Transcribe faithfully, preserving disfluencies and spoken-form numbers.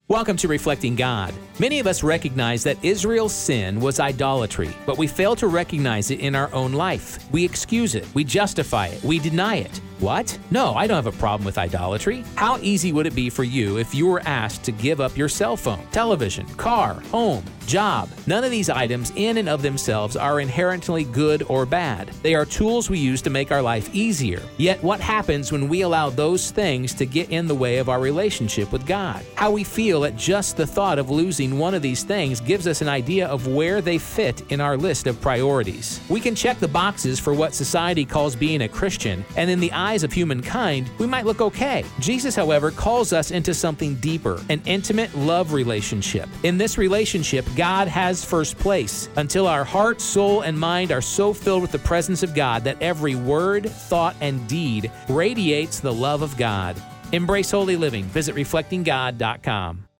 Welcome to Reflecting God. Many of us recognize that Israel's sin was idolatry, but we fail to recognize it in our own life. We excuse it, we justify it, we deny it. What? No, I don't have a problem with idolatry. How easy would it be for you if you were asked to give up your cell phone, television, car, home, job? None of these items in and of themselves are inherently good or bad. They are tools we use to make our life easier. Yet what happens when we allow those things to get in the way of our relationship with God? How we feel at just the thought of losing one of these things gives us an idea of where they fit in our list of priorities. We can check the boxes for what society calls being a Christian, and in the eyes of humankind, we might look okay. Jesus, however, calls us into something deeper, an intimate love relationship. In this relationship, God has first place until our heart, soul, and mind are so filled with the presence of God that every word, thought, and deed radiates the love of God. Embrace holy living. Visit reflecting god dot com.